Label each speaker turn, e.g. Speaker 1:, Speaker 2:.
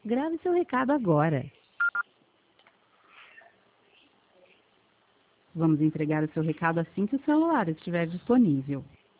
Speaker 1: Grave seu recado agora. Vamos entregar o seu recado assim que o celular estiver disponível.